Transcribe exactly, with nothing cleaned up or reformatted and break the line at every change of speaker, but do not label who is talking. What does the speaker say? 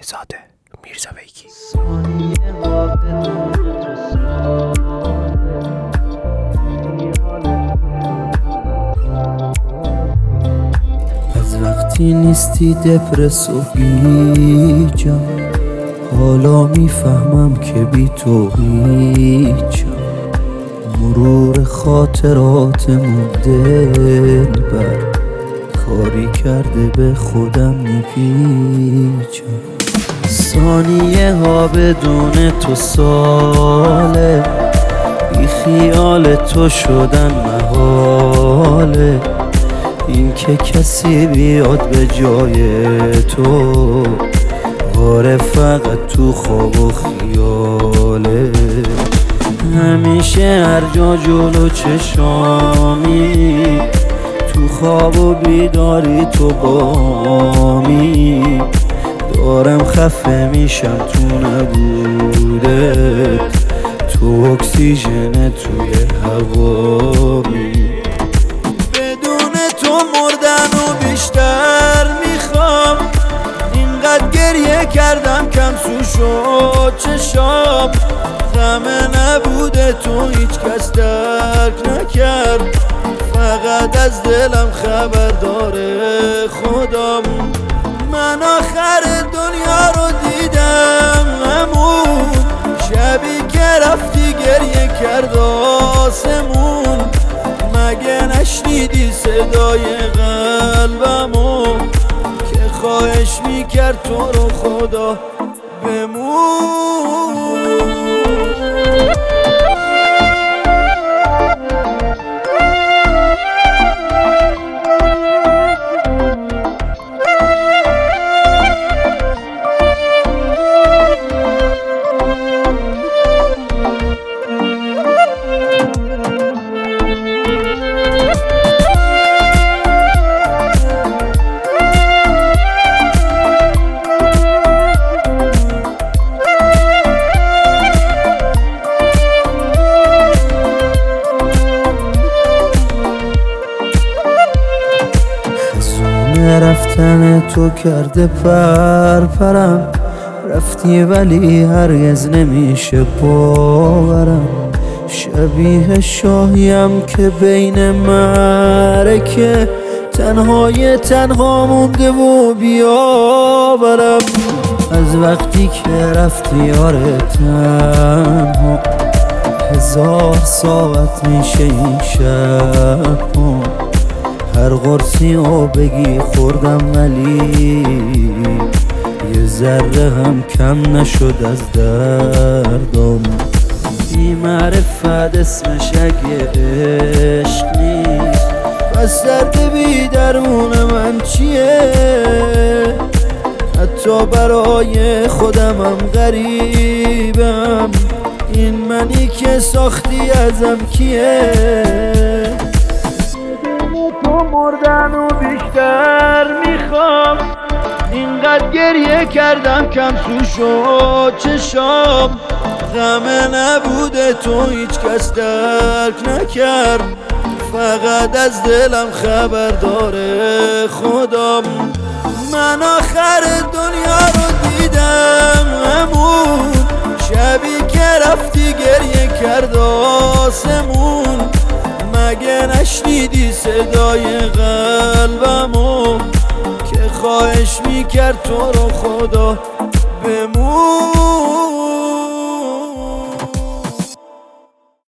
زاده میرزاویگی.
از وقتی نیستی دپرس و هیچم، حالا میفهمم که بی تو هیچم. مرور خاطراتمون دل بر کاری کرده به خودم میپیچم. ثانیه ها بدون تو ساله، بی خیال تو شدن محاله. این که کسی بیاد به جای تو، آره فقط تو خواب و خیاله. همیشه هر جا جلو چشامی، تو خواب و بیداری تو بامی. دارم خفه میشم تو نبودت، تو اکسیژن توی هوامی. بدون تو مردن و بیشتر میخوام، اینقدر گریه کردم کم سو شد چشام. غم نبوده تو هیچ کس درک نکرد، فقط از دلم خبر داره خودم. من آخر دنیا رو دیدم همون شبی که رفتی گریه کرد آسمون. مگه نشنیدی صدای قلبمو که خواهش میکرد تو رو خدا بمون. رفتن تو کرده پرپرم، رفتی ولی هرگز نمیشه باورم. شبیه شاهیم که بین معرکه، تنهای تنها مونده و بیاورم. از وقتی که رفتی آره تنها، هزار ساعت میشه این شب ها. هر قرصی رو بگی خوردم ولی یه ذره هم کم نشد از دردم. بی معرفت اسمش اگه عشق نیست، پس درد بی درمون من چیه؟ حتی برای خودم هم غریبم، این منی که ساختی ازم کیه؟ تو مردن و بیشتر میخوام، اینقدر گریه کردم کم سو شد چشام. غم نبوده تو هیچ کس درک نکرد، فقط از دلم خبر داره خودم. من آخر دنیا رو دیدم همون شبی که رفتی گریه کرد آسمون. مگه نشنیدی صدای قلبمو که خواهش میکرد تو رو خدا بمون.